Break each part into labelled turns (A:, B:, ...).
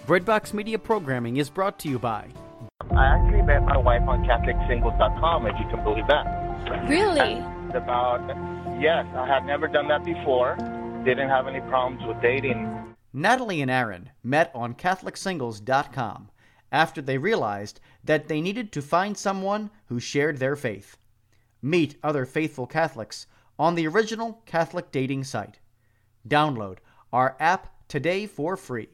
A: Breadbox Media programming is brought to you by...
B: I actually met my wife on CatholicSingles.com, if you can believe that.
C: Really?
B: Yes, I had never done that before. Didn't have any problems with dating.
A: Natalie and Aaron met on CatholicSingles.com after they realized that they needed to find someone who shared their faith. Meet other faithful Catholics on the original Catholic dating site. Download our app today for free.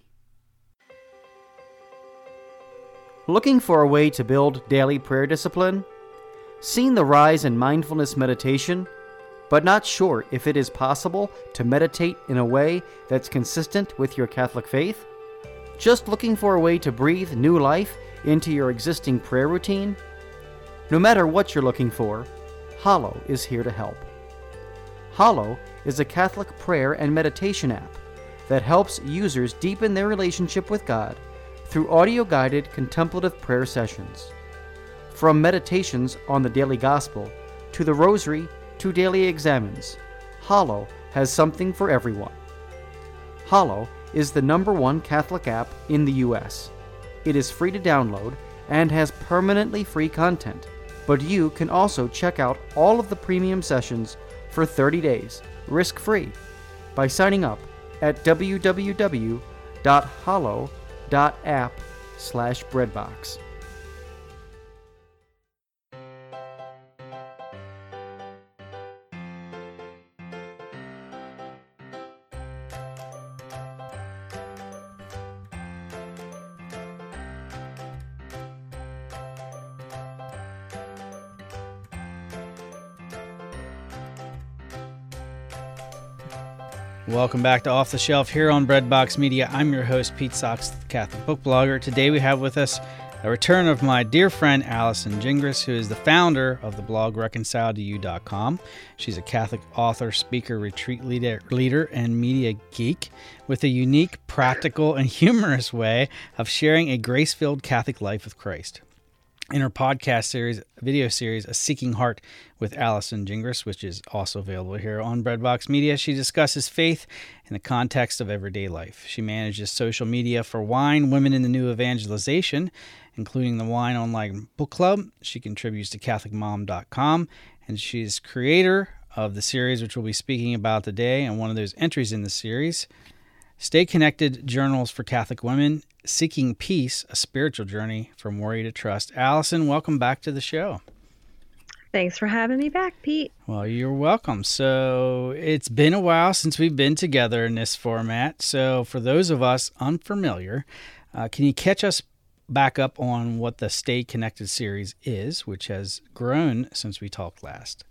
A: Looking for a way to build daily prayer discipline? Seen the rise in mindfulness meditation, but not sure if it is possible to meditate in a way that's consistent with your Catholic faith? Just looking for a way to breathe new life into your existing prayer routine? No matter what you're looking for, Hallow is here to help. Hallow is a Catholic prayer and meditation app that helps users deepen their relationship with God through audio-guided contemplative prayer sessions. From meditations on the daily gospel to the rosary to daily examens, Hallow has something for everyone. Hallow is the #1 Catholic app in the U.S. It is free to download and has permanently free content, but you can also check out all of the premium sessions for 30 days, risk-free, by signing up at www.hallow.app/breadbox.
D: Welcome back to Off the Shelf here on Breadbox Media. I'm your host, Pete Sachs, the Catholic book blogger. Today we have with us a return of my dear friend Allison Gingras, who is the founder of the blog ReconciledToYou.com. She's a Catholic author, speaker, retreat leader, and media geek with a unique, practical, and humorous way of sharing a grace-filled Catholic life with Christ. In her podcast series, video series, A Seeking Heart with Allison Gingras, which is also available here on Breadbox Media, she discusses faith in the context of everyday life. She manages social media for Wine, Women in the New Evangelization, including the Wine Online Book Club. She contributes to CatholicMom.com, and she's creator of the series, which we'll be speaking about today, and one of those entries in the series, Stay Connected Journals for Catholic Women, Seeking Peace, A Spiritual Journey from Worry to Trust. Allison, welcome back to the show.
E: Thanks for having me back, Pete.
D: Well, you're welcome. So it's been a while since we've been together in this format. So for those of us unfamiliar, can you catch us back up on what the Stay Connected series is, which has grown since we talked last?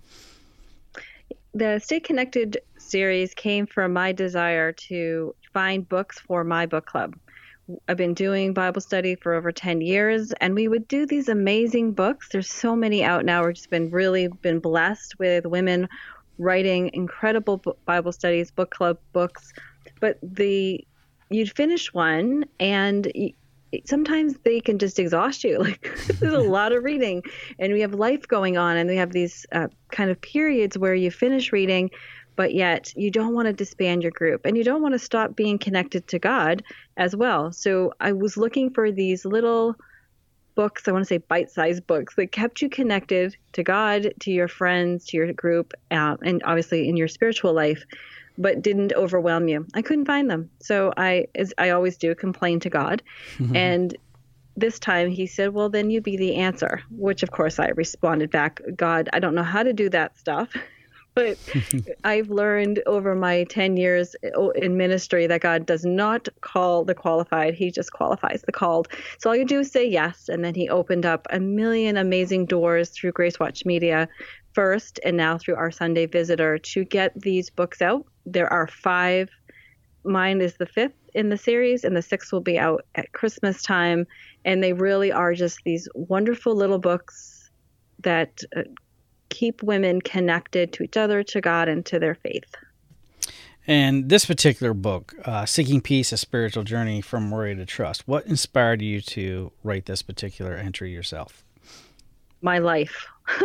E: The Stay Connected series came from my desire to find books for my book club. I've been doing Bible study for over 10 years, and we would do these amazing books. There's so many out now. We've just been blessed with women writing incredible Bible studies, book club books. But you'd finish one, and sometimes they can just exhaust you. Like, there's a lot of reading, and we have life going on, and we have these kind of periods where you finish reading, but yet you don't want to disband your group, and you don't want to stop being connected to God as well. So I was looking for these little books, I want to say bite-sized books, that kept you connected to God, to your friends, to your group, and obviously in your spiritual life, but didn't overwhelm you. I couldn't find them. So as I always do, complain to God. And this time he said, well, then you be the answer, which of course I responded back, God, I don't know how to do that stuff. But I've learned over my 10 years in ministry that God does not call the qualified. He just qualifies the called. So all you do is say yes. And then he opened up a million amazing doors through Grace Watch Media first, and now through our Sunday Visitor, to get these books out. There are 5. Mine is the 5th in the series, and the 6th will be out at Christmas time. And they really are just these wonderful little books that keep women connected to each other, to God, and to their faith.
D: And this particular book, Seeking Peace, A Spiritual Journey from Worry to Trust, what inspired you to write this particular entry yourself?
E: My life.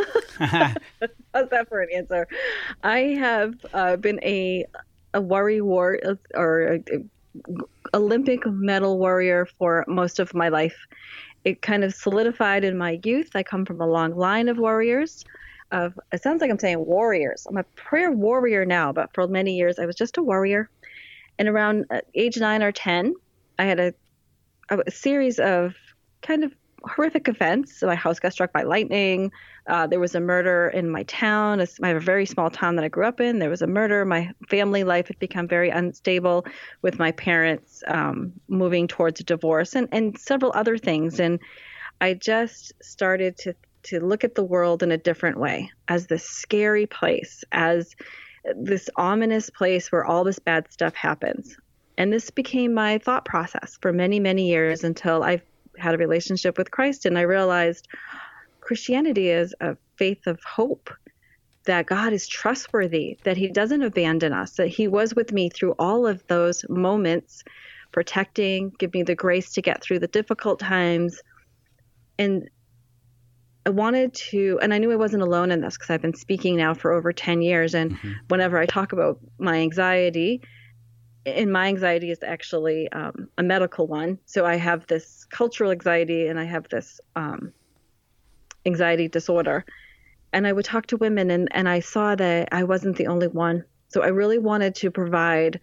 E: How's that for an answer? I have been a worry wart, or Olympic medal warrior for most of my life. It kind of solidified in my youth. I come from a long line of warriors. It sounds like I'm saying warriors. I'm a prayer warrior now, but for many years I was just a warrior. And around age 9 or 10, I had a series of kind of horrific events. So my house got struck by lightning. There was a murder in my town. I have a very small town that I grew up in. There was a murder. My family life had become very unstable with my parents moving towards a divorce and several other things. And I just started to look at the world in a different way, as this scary place, as this ominous place where all this bad stuff happens. And this became my thought process for many, many years until I had a relationship with Christ. And I realized Christianity is a faith of hope, that God is trustworthy, that he doesn't abandon us, that he was with me through all of those moments, protecting, give me the grace to get through the difficult times. And I wanted to, and I knew I wasn't alone in this because I've been speaking now for over 10 years. And whenever I talk about my anxiety, and my anxiety is actually a medical one. So I have this cultural anxiety and I have this anxiety disorder. And I would talk to women and I saw that I wasn't the only one. So I really wanted to provide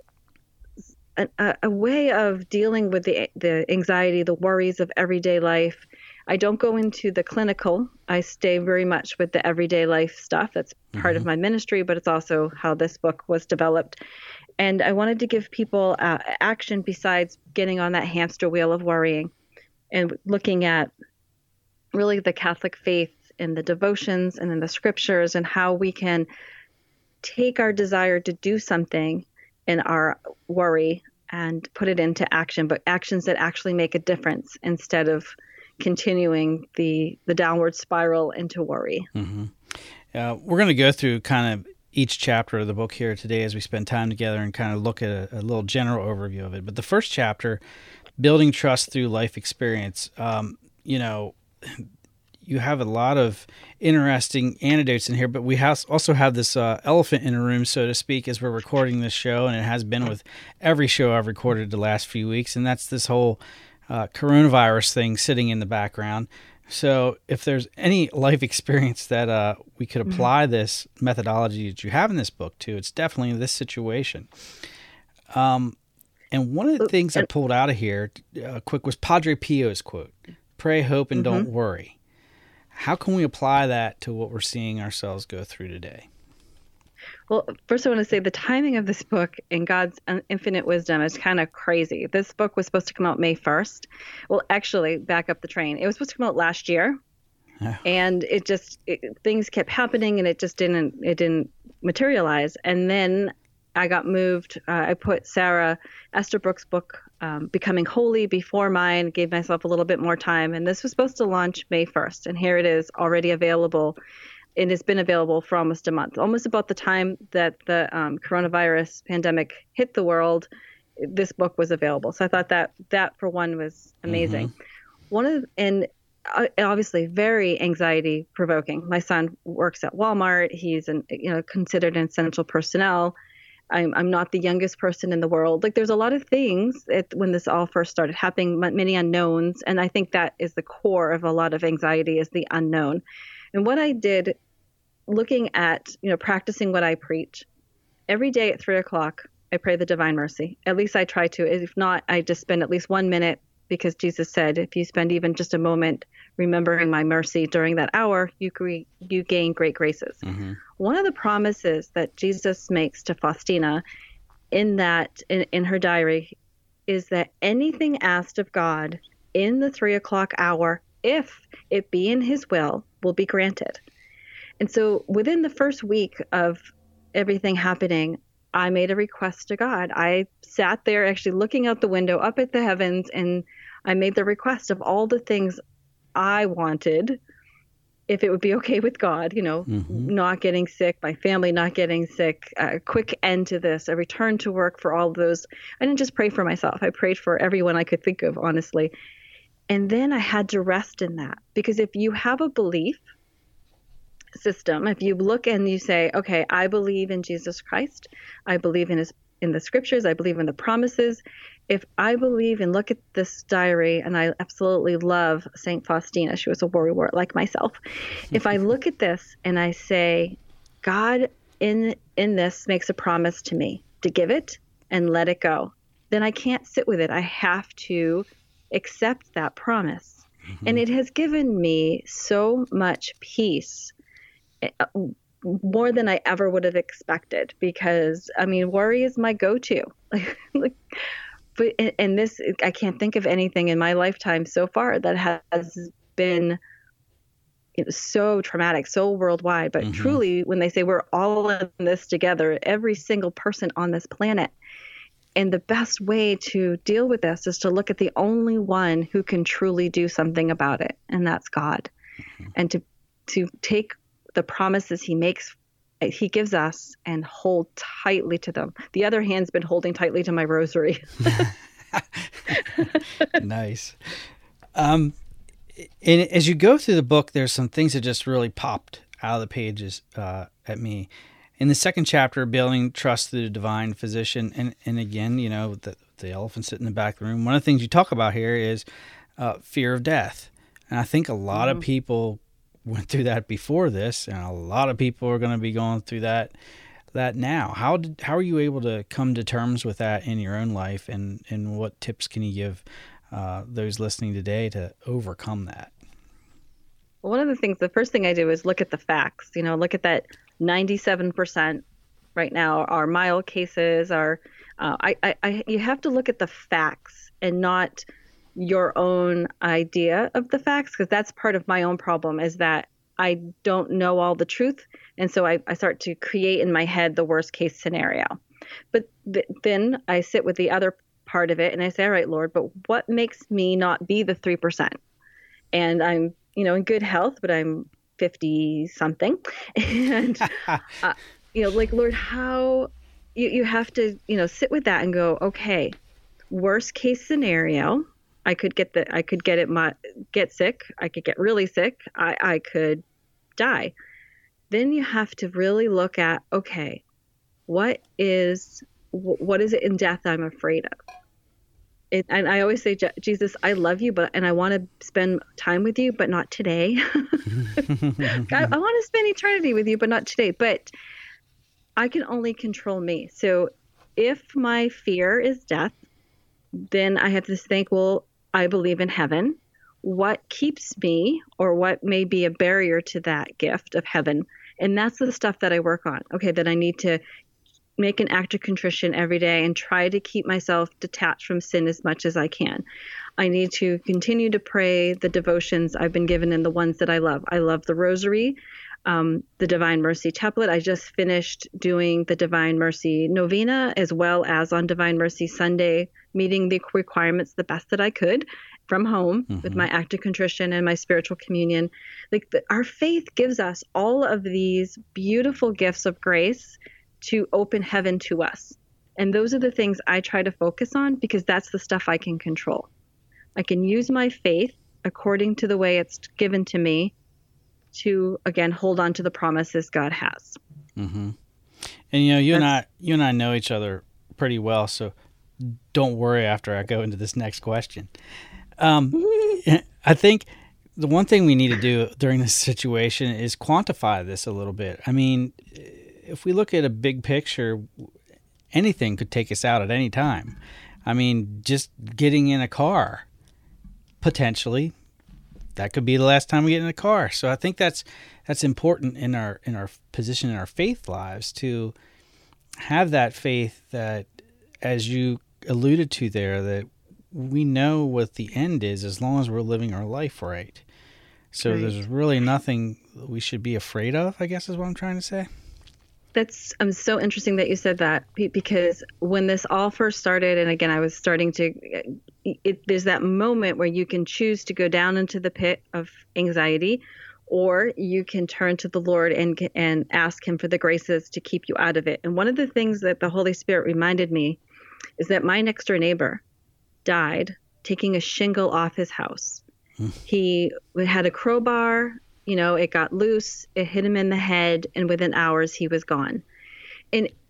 E: a way of dealing with the anxiety, the worries of everyday life. I don't go into the clinical. I stay very much with the everyday life stuff. That's part of my ministry, but it's also how this book was developed. And I wanted to give people action besides getting on that hamster wheel of worrying, and looking at really the Catholic faith and the devotions and in the scriptures, and how we can take our desire to do something in our worry and put it into action, but actions that actually make a difference instead of continuing the downward spiral into worry.
D: We're going to go through kind of each chapter of the book here today as we spend time together and kind of look at a little general overview of it. But the first chapter, Building Trust Through Life Experience, you have a lot of interesting anecdotes in here, but we also have this elephant in the room, so to speak, as we're recording this show, and it has been with every show I've recorded the last few weeks, and that's this whole coronavirus thing sitting in the background. So if there's any life experience that we could apply this methodology that you have in this book to, it's definitely this situation. And one of the things I pulled out of here quick was Padre Pio's quote, "Pray, hope, and don't worry." How can we apply that to what we're seeing ourselves go through today?
E: Well, first I want to say the timing of this book in God's infinite wisdom is kind of crazy. This book was supposed to come out May 1st. Well, actually, back up the train. It was supposed to come out last year. And things kept happening and it didn't materialize. And then I got moved. I put Sarah Esterbrook's book, Becoming Holy, before mine, gave myself a little bit more time. And this was supposed to launch May 1st. And here it is, already available. It has been available for almost a month, almost about the time that the coronavirus pandemic hit the world. This book was available. So I thought that for one was amazing. And obviously very anxiety provoking. My son works at Walmart. He's considered an essential personnel. I'm not the youngest person in the world. Like, there's a lot of things when this all first started happening, many unknowns. And I think that is the core of a lot of anxiety, is the unknown. And what I did, looking at, practicing what I preach, every day at 3:00, I pray the Divine Mercy. At least I try to. If not, I just spend at least 1 minute, because Jesus said, if you spend even just a moment remembering my mercy during that hour, you gain great graces. One of the promises that Jesus makes to Faustina in her diary is that anything asked of God in the 3:00 hour, if it be in his will be granted. And so within the first week of everything happening, I made a request to God. I sat there actually looking out the window up at the heavens, and I made the request of all the things I wanted, if it would be okay with God, not getting sick, my family not getting sick, a quick end to this, a return to work for all of those. I didn't just pray for myself. I prayed for everyone I could think of, honestly. And then I had to rest in that, because if you have a belief system, if you look and you say, okay, I believe in Jesus Christ, I believe in his in the scriptures. I believe in the promises. If I believe and look at this diary, and I absolutely love St. Faustina, she was a worrywart like myself. If I look at this and I say, God in this makes a promise to me to give it and let it go, then I can't sit with it. I have to accept that promise. And it has given me so much peace, more than I ever would have expected, because I mean, worry is my go-to. But this, I can't think of anything in my lifetime so far that has been so traumatic, so worldwide. But truly, when they say we're all in this together, every single person on this planet, and the best way to deal with this is to look at the only one who can truly do something about it, and that's God. And to take the promises he gives us and hold tightly to them. The other hand's been holding tightly to my rosary.
D: Nice. And as you go through the book, there's some things that just really popped out of the pages at me. In the second chapter, Building Trust Through the Divine Physician, and again, the elephant sitting in the back of the room, one of the things you talk about here is fear of death. And I think a lot of people went through that before this, and a lot of people are going to be going through that now. How are you able to come to terms with that in your own life, and what tips can you give those listening today to overcome that?
E: Well, one of the things, the first thing I do is look at the facts. Look at that 97% right now are mild cases. You have to look at the facts and not your own idea of the facts, because that's part of my own problem, is that I don't know all the truth. And so I start to create in my head the worst case scenario. But then I sit with the other part of it and I say, all right, Lord, but what makes me not be the 3%? And I'm, in good health, but I'm 50 something. And, Lord, how you have to, sit with that and go, okay, worst case scenario, I could get sick. I could get really sick. I could die. Then you have to really look at, okay, what is it in death I'm afraid of? And I always say, Jesus, I love you, and I want to spend time with you, but not today. God, I want to spend eternity with you, but not today. But I can only control me. So if my fear is death, then I have to think, well, I believe in heaven. What keeps me, or what may be a barrier to that gift of heaven? And that's the stuff that I work on. Okay, that I need to make an act of contrition every day and try to keep myself detached from sin as much as I can. I need to continue to pray the devotions I've been given and the ones that I love. I love the Rosary, the Divine Mercy Chaplet. I just finished doing the Divine Mercy Novena, as well as on Divine Mercy Sunday, meeting the requirements the best that I could from home with my act of contrition and my spiritual communion. Our faith gives us all of these beautiful gifts of grace to open heaven to us. And those are the things I try to focus on, because that's the stuff I can control. I can use my faith according to the way it's given to me to, again, hold on to the promises God has.
D: Mm-hmm. And you and I know each other pretty well, so don't worry after I go into this next question. I think the one thing we need to do during this situation is quantify this a little bit. I mean, if we look at a big picture, anything could take us out at any time. I mean, just getting in a car, potentially, that could be the last time we get in a car. So I think that's important in our position in our faith lives, to have that faith that, as you alluded to there, that we know what the end is as long as we're living our life right. So There's really nothing we should be afraid of, I guess is what I'm trying to say.
E: That's so interesting that you said that, because when this all first started, and again, I was starting to, there's that moment where you can choose to go down into the pit of anxiety, or you can turn to the Lord and ask him for the graces to keep you out of it. And one of the things that the Holy Spirit reminded me is that my next door neighbor died taking a shingle off his house. He had a crowbar, it got loose, it hit him in the head, and within hours he was gone. And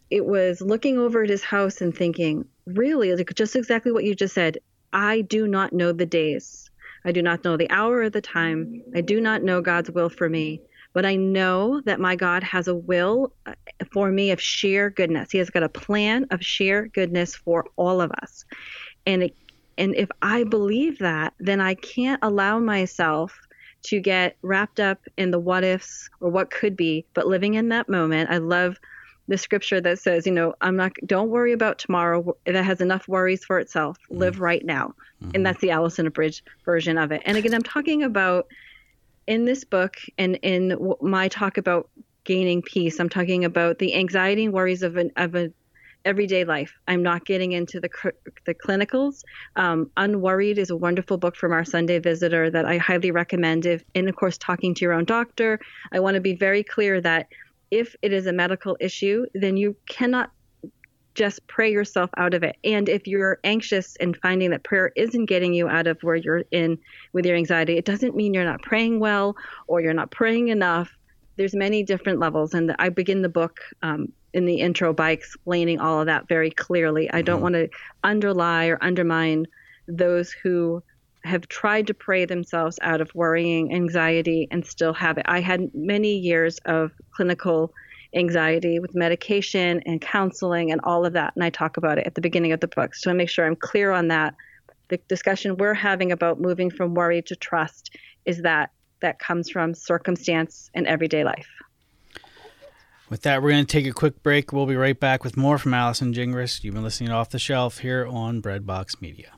E: it was looking over at his house and thinking, really, like just exactly what you just said. I do not know the days. I do not know the hour or the time. I do not know God's will for me. But I know that my God has a will for me of sheer goodness. He has got a plan of sheer goodness for all of us. And if I believe that, then I can't allow myself to get wrapped up in the what ifs or what could be, but living in that moment. I love the scripture that says, don't worry about tomorrow. That has enough worries for itself. Live right now. And that's the Allison Abridged version of it. And again, I'm talking about in this book and in my talk about gaining peace, I'm talking about the anxiety and worries of an everyday life. I'm not getting into the clinicals. Unworried is a wonderful book from our Sunday Visitor that I highly recommend. And of course, talking to your own doctor. I want to be very clear that if it is a medical issue, then you cannot just pray yourself out of it. And if you're anxious and finding that prayer isn't getting you out of where you're in with your anxiety, it doesn't mean you're not praying well or you're not praying enough. There's many different levels. And I begin the book in the intro by explaining all of that very clearly. I don't want to underlie or undermine those who have tried to pray themselves out of worrying, anxiety, and still have it. I had many years of clinical anxiety with medication and counseling and all of that. And I talk about it at the beginning of the book. So I make sure I'm clear on that. The discussion we're having about moving from worry to trust is that comes from circumstance and everyday life.
D: With that, we're going to take a quick break. We'll be right back with more from Allison Gingras. You've been listening to Off the Shelf here on Breadbox Media.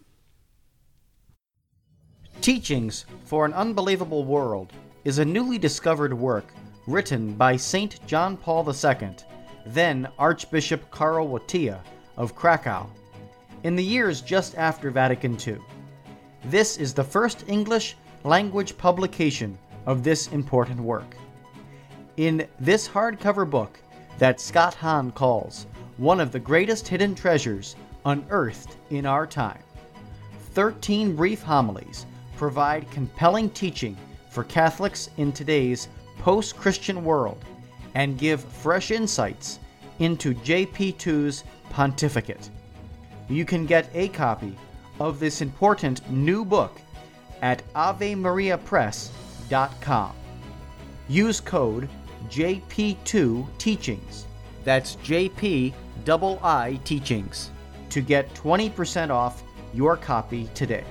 A: Teachings for an Unbelievable World is a newly discovered work written by St. John Paul II, then Archbishop Karol Wojtyła of Krakow, in the years just after Vatican II. This is the first English language publication of this important work. In this hardcover book that Scott Hahn calls one of the greatest hidden treasures unearthed in our time, 13 brief homilies provide compelling teaching for Catholics in today's post-Christian world and give fresh insights into JP2's pontificate. You can get a copy of this important new book at AveMariaPress.com. Use code JP2Teachings, that's JPII Teachings, to get 20% off your copy today.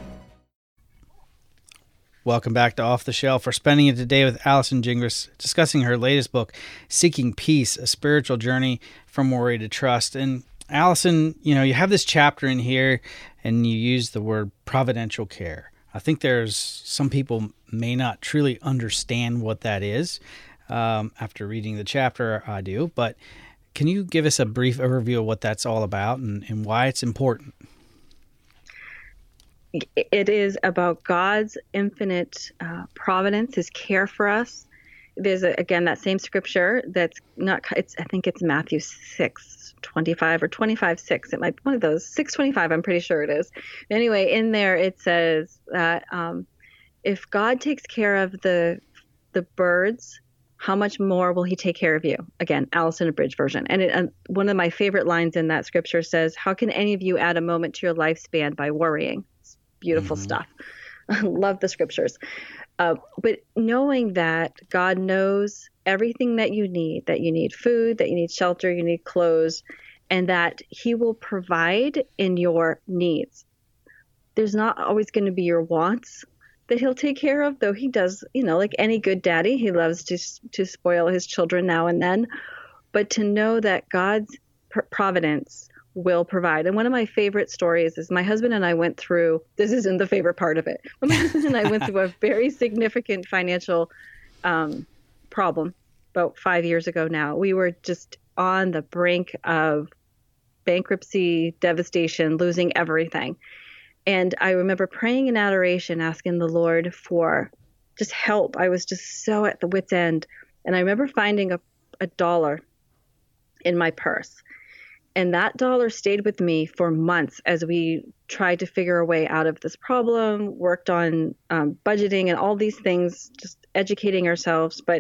D: Welcome back to Off the Shelf. We're spending it today with Allison Gingras, discussing her latest book, Seeking Peace, A Spiritual Journey from Worry to Trust. And Allison, you have this chapter in here and you use the word providential care. I think there's some people may not truly understand what that is. After reading the chapter, I do. But can you give us a brief overview of what that's all about and why it's important?
E: It is about God's infinite providence, His care for us. There's again that same scripture that's not. I think it's Matthew 6:25 or 25:6. It might be one of those 6:25. I'm pretty sure it is. Anyway, in there it says that if God takes care of the birds, how much more will He take care of you? Again, Allison Abridged version. And one of my favorite lines in that scripture says, "How can any of you add a moment to your lifespan by worrying?" Beautiful stuff. I love the scriptures. But knowing that God knows everything that you need food, that you need shelter, you need clothes, and that He will provide in your needs. There's not always going to be your wants that He'll take care of, though He does, like any good daddy, He loves to spoil His children now and then. But to know that God's providence will provide. And one of my favorite stories is my husband and I went through, this isn't the favorite part of it, but my husband and I went through a very significant financial problem about 5 years ago now. We were just on the brink of bankruptcy, devastation, losing everything. And I remember praying in adoration, asking the Lord for just help. I was just so at the wit's end. And I remember finding a $1 in my purse. And that $1 stayed with me for months as we tried to figure a way out of this problem, worked on budgeting and all these things, just educating ourselves. But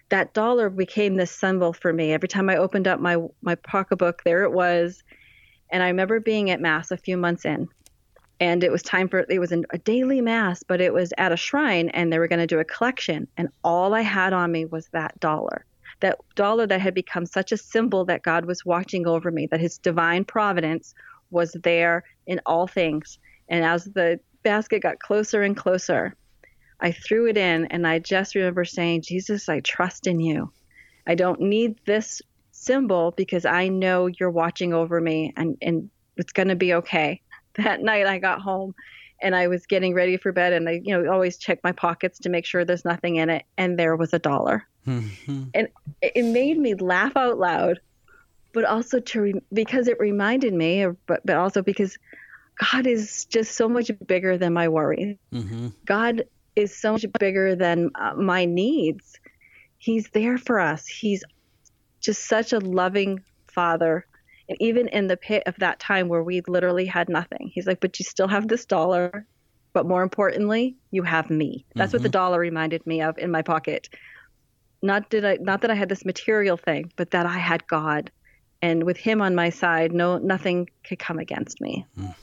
E: that dollar became this symbol for me. Every time I opened up my pocketbook, there it was. And I remember being at Mass a few months in, and it was a daily Mass, but it was at a shrine, and they were going to do a collection. And all I had on me was that dollar that had become such a symbol that God was watching over me, that his divine providence was there in all things. And as the basket got closer and closer, I threw it in, and I just remember saying, Jesus, I trust in you. I don't need this symbol because I know you're watching over me, and it's going to be okay. That night I got home and I was getting ready for bed, and I, always check my pockets to make sure there's nothing in it. And there was $1. And it made me laugh out loud, but also because it reminded me, but also because God is just so much bigger than my worries. God is so much bigger than my needs. He's there for us. He's just such a loving Father. And even in the pit of that time where we literally had nothing, he's like, but you still have this $1. But more importantly, you have me. That's what the $1 reminded me of in my pocket. Not that I had this material thing, but that I had God. And with him on my side, nothing could come against me.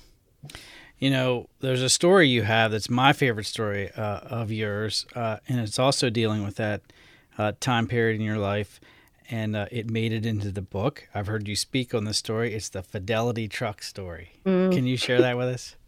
D: There's a story you have that's my favorite story of yours, and it's also dealing with that time period in your life, and it made it into the book. I've heard you speak on this story. It's the Fidelity truck story. Can you share that with us?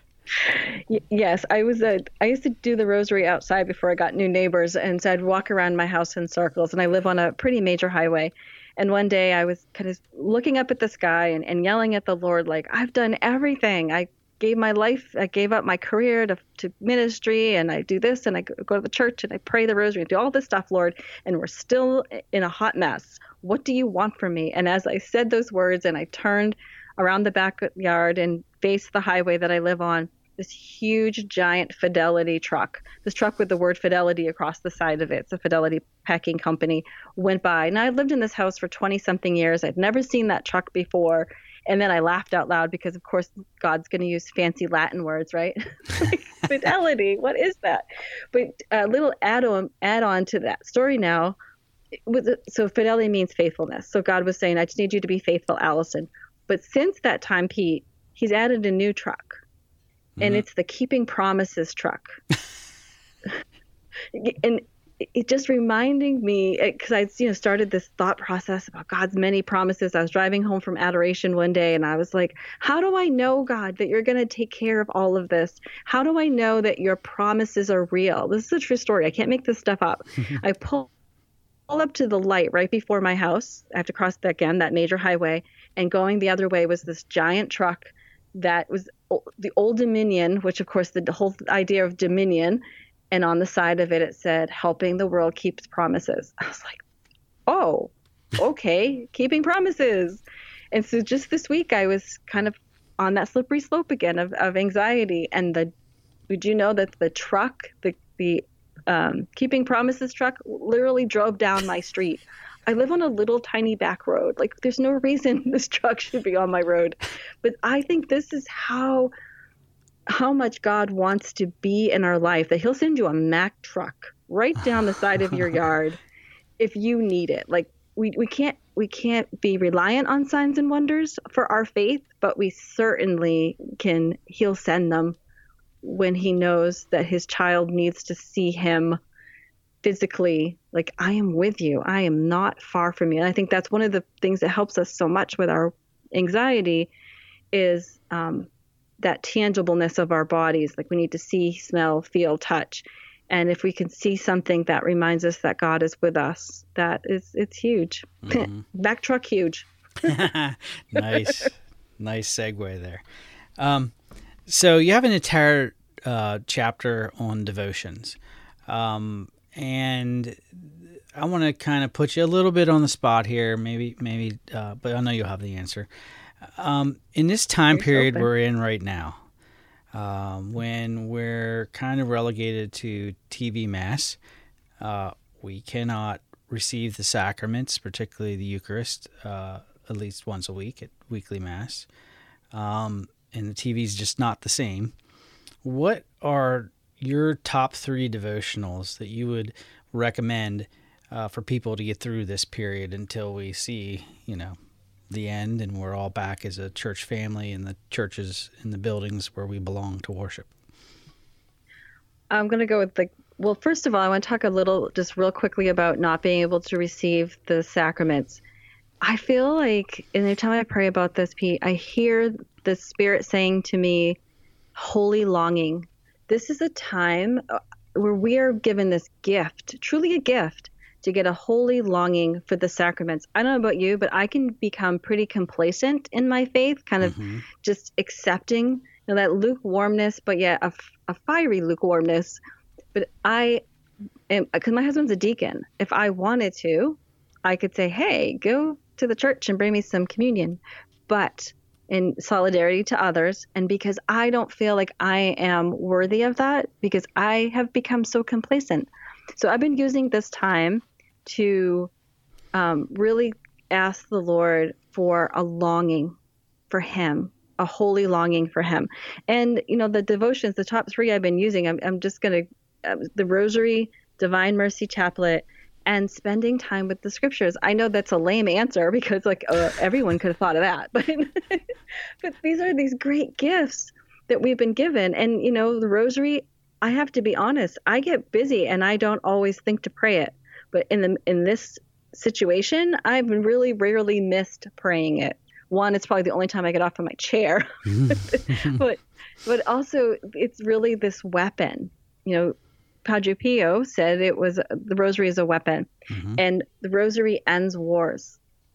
E: Yes, I used to do the rosary outside before I got new neighbors, and so I'd walk around my house in circles, and I live on a pretty major highway. And one day I was kind of looking up at the sky and yelling at the Lord, like, I've done everything. I gave my life, I gave up my career to ministry, and I do this, and I go to the church, and I pray the rosary, and do all this stuff, Lord, and we're still in a hot mess. What do you want from me? And as I said those words, and I turned around the backyard and faced the highway that I live on, this huge, giant Fidelity truck, this truck with the word Fidelity across the side of it, it's a Fidelity packing company, went by. And I lived in this house for 20-something years. I'd never seen that truck before. And then I laughed out loud because, of course, God's going to use fancy Latin words, right? Like, Fidelity, what is that? But a little add-on to that story now. So Fidelity means faithfulness. So God was saying, I just need you to be faithful, Allison. But since that time, Pete, he's added a new truck. And it's the Keeping Promises truck. And it just reminding me, because I started this thought process about God's many promises. I was driving home from adoration one day, and I was like, how do I know, God, that you're going to take care of all of this? How do I know that your promises are real? This is a true story. I can't make this stuff up. I pull up to the light right before my house. I have to cross that major highway. And going the other way was this giant truck that was the Old Dominion, which, of course, the whole idea of Dominion. And on the side of it, it said, helping the world keep its promises. I was like, oh, okay, keeping promises. And so just this week, I was kind of on that slippery slope again of anxiety. And did you know that the truck, the Keeping Promises truck, literally drove down my street? I live on a little tiny back road. Like, there's no reason this truck should be on my road. But I think this is how much God wants to be in our life, that he'll send you a Mack truck right down the side of your yard if you need it. Like, we can't be reliant on signs and wonders for our faith, but we certainly can. He'll send them when he knows that his child needs to see him physically, like, I am with you. I am not far from you. And I think that's one of the things that helps us so much with our anxiety is that tangibleness of our bodies. Like, we need to see, smell, feel, touch. And if we can see something that reminds us that God is with us, it's huge. Back truck huge.
D: Nice segue there. So you have an entire chapter on devotions. And I want to kind of put you a little bit on the spot here, maybe, but I know you'll have the answer. In this time period we're in right now, when we're kind of relegated to TV Mass, we cannot receive the sacraments, particularly the Eucharist, at least once a week at weekly Mass, and the TV is just not the same. What are your top 3 devotionals that you would recommend for people to get through this period until we see, the end and we're all back as a church family in the churches and the buildings where we belong to worship?
E: I'm going to go with well, first of all, I want to talk a little, just real quickly, about not being able to receive the sacraments. I feel like every time I pray about this, Pete, I hear the Spirit saying to me, holy longing. This is a time where we are given this gift, truly a gift, to get a holy longing for the sacraments. I don't know about you, but I can become pretty complacent in my faith, kind of just accepting that lukewarmness, but yet a fiery lukewarmness. But I am, because my husband's a deacon, if I wanted to, I could say, hey, go to the church and bring me some communion. But in solidarity to others, and because I don't feel like I am worthy of that, because I have become so complacent. So I've been using this time to really ask the Lord for a longing for him, a holy longing for him. And, the devotions, the top 3 I've been using, I'm just going to, the Rosary, Divine Mercy Chaplet, and spending time with the scriptures. I know that's a lame answer because everyone could have thought of that, but these are these great gifts that we've been given. And, the Rosary, I have to be honest, I get busy and I don't always think to pray it. But in this situation, I've really rarely missed praying it. One, it's probably the only time I get off of my chair, but also it's really this weapon. Padre Pio said the Rosary is a weapon, and the Rosary ends wars.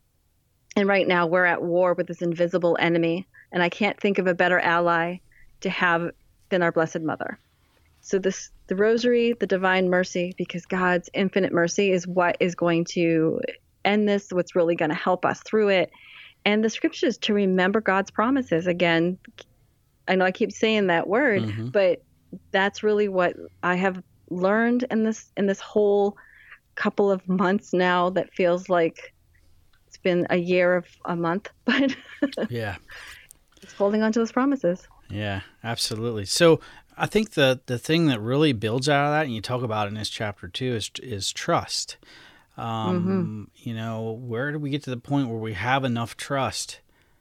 E: And right now we're at war with this invisible enemy, and I can't think of a better ally to have than our Blessed Mother. So the Rosary, the Divine Mercy, because God's infinite mercy is what is going to end this, what's really going to help us through it. And the scriptures, to remember God's promises. Again, I know I keep saying that word, but that's really what I have learned in this whole couple of months now that feels like it's been a year of a month, but
D: yeah,
E: it's holding on to those promises.
D: Yeah, absolutely. So I think the thing that really builds out of that, and you talk about in this chapter too, is trust. Where do we get to the point where we have enough trust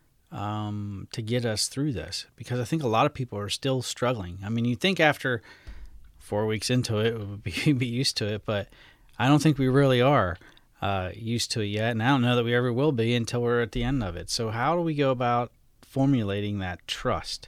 D: to get us through this? Because I think a lot of people are still struggling. I mean, you think after 4 weeks into it, we would be used to it, but I don't think we really are used to it yet, and I don't know that we ever will be until we're at the end of it. So how do we go about formulating that trust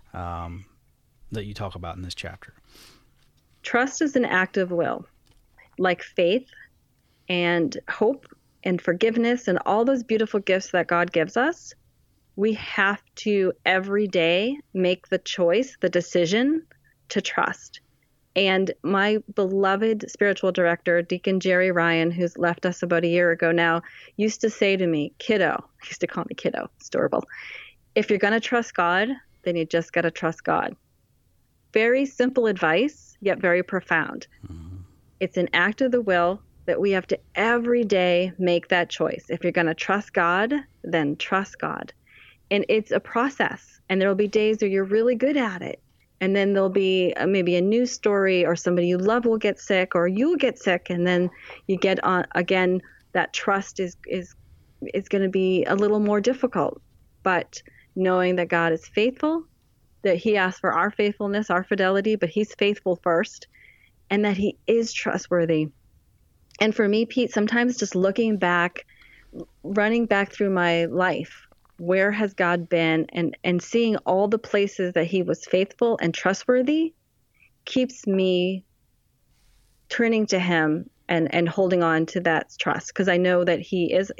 D: that you talk about in this chapter?
E: Trust is an act of will, like faith and hope and forgiveness and all those beautiful gifts that God gives us. We have to every day make the choice, the decision to trust. And my beloved spiritual director, Deacon Jerry Ryan, who's left us about a year ago now, used to say to me, kiddo, he used to call me kiddo, it's adorable. If you're going to trust God, then you just got to trust God. Very simple advice, yet very profound. It's an act of the will that we have to every day make that choice. If you're going to trust God, then trust God. And it's a process. And there will be days where you're really good at it. And then there'll be maybe a news story, or somebody you love will get sick, or you'll get sick. And then you get on again, that trust is going to be a little more difficult. But knowing that God is faithful, that he asks for our faithfulness, our fidelity, but he's faithful first, and that he is trustworthy. And for me, Pete, sometimes just looking back, running back through my life, where has God been, and seeing all the places that he was faithful and trustworthy keeps me turning to him and holding on to that trust, because I know that he is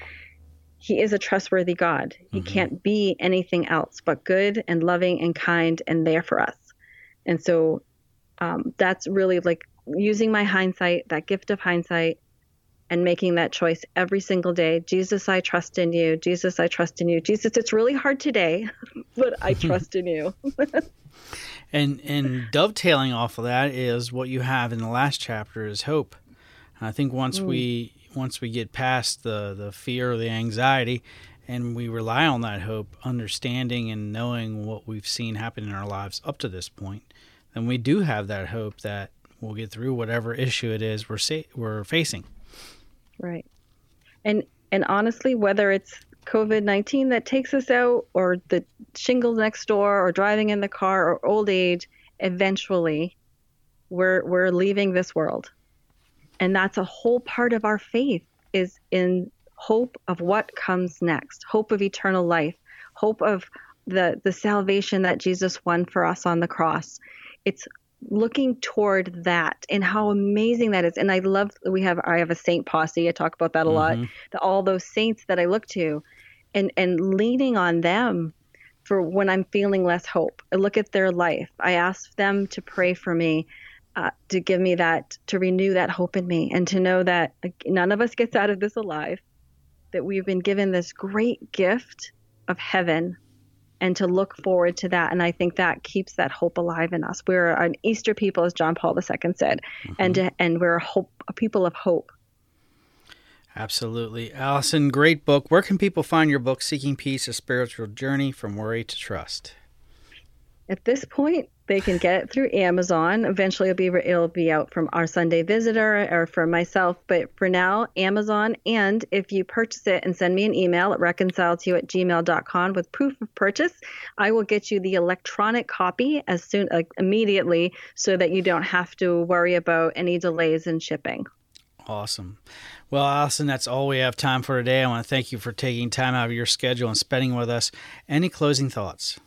E: a trustworthy God. He can't be anything else but good and loving and kind and there for us. And so that's really like using my hindsight, that gift of hindsight, and making that choice every single day. Jesus, I trust in you. Jesus, I trust in you. Jesus, it's really hard today, but I trust in you.
D: And dovetailing off of that is what you have in the last chapter is hope. And I think once we get past the fear or the anxiety, and we rely on that hope, understanding and knowing what we've seen happen in our lives up to this point, then we do have that hope that we'll get through whatever issue it is we're facing.
E: Right. And honestly, whether it's COVID-19 that takes us out, or the shingles next door, or driving in the car, or old age, eventually we're leaving this world. And that's a whole part of our faith, is in hope of what comes next, hope of eternal life, hope of the salvation that Jesus won for us on the cross. It's looking toward that, and how amazing that is. And I love, I have a saint posse. I talk about that a lot. All those saints that I look to, and leaning on them for when I'm feeling less hope. I look at their life. I ask them to pray for me, to give me that, to renew that hope in me, and to know that none of us gets out of this alive, that we've been given this great gift of heaven, and to look forward to that. And I think that keeps that hope alive in us. We're an Easter people, as John Paul II said, and we're a people of hope.
D: Absolutely. Allison, great book. Where can people find your book, Seeking Peace, A Spiritual Journey from Worry to Trust? At
E: this point, they can get it through Amazon. Eventually, it'll be out from Our Sunday Visitor or from myself. But for now, Amazon. And if you purchase it and send me an email at reconciledtoyou@gmail.com with proof of purchase, I will get you the electronic copy immediately, so that you don't have to worry about any delays in shipping.
D: Awesome. Well, Allison, that's all we have time for today. I want to thank you for taking time out of your schedule and spending with us. Any closing thoughts?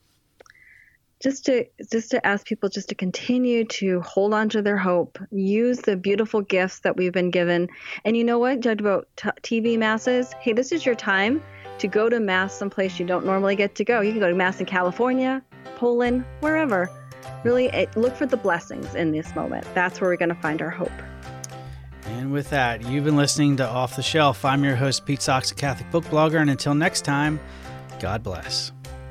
E: Just to ask people just to continue to hold on to their hope, use the beautiful gifts that we've been given. And you know what, judge about TV masses? Hey, this is your time to go to mass someplace you don't normally get to go. You can go to mass in California, Poland, wherever. Really, look for the blessings in this moment. That's where we're going to find our hope.
D: And with that, you've been listening to Off the Shelf. I'm your host, Pete Socks, a Catholic book blogger. And until next time, God bless.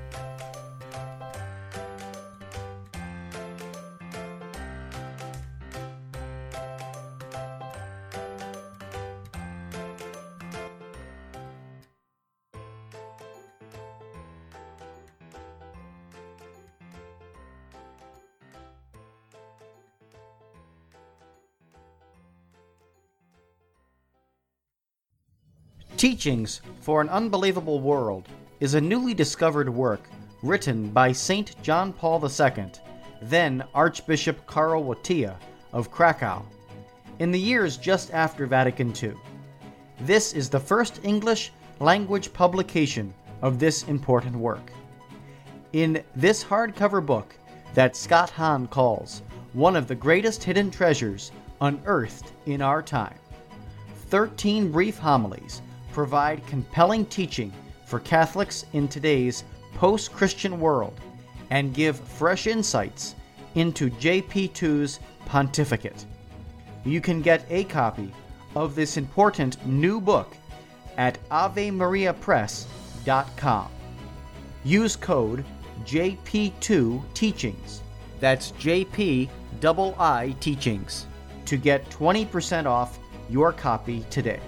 A: Teachings for an Unbelievable World is a newly discovered work written by St. John Paul II, then Archbishop Karol Wojtyła of Krakow, in the years just after Vatican II. This is the first English language publication of this important work. In this hardcover book that Scott Hahn calls one of the greatest hidden treasures unearthed in our time, 13 brief homilies provide compelling teaching for Catholics in today's post-Christian world and give fresh insights into JP2's pontificate. You can get a copy of this important new book at AveMariaPress.com. Use code JP2Teachings, that's JPII Teachings, to get 20% off your copy today.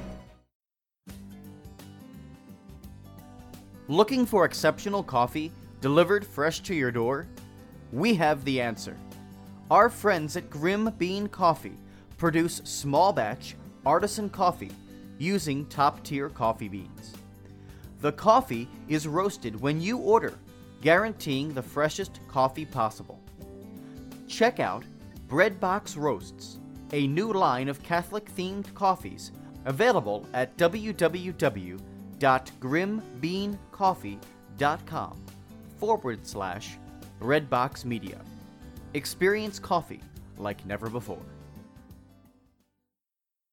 A: Looking for exceptional coffee delivered fresh to your door? We have the answer. Our friends at Grim Bean Coffee produce small batch artisan coffee using top-tier coffee beans. The coffee is roasted when you order, guaranteeing the freshest coffee possible. Check out Breadbox Roasts, a new line of Catholic-themed coffees available at www.grimbeancoffee.com/Breadbox Media. Experience coffee like never before.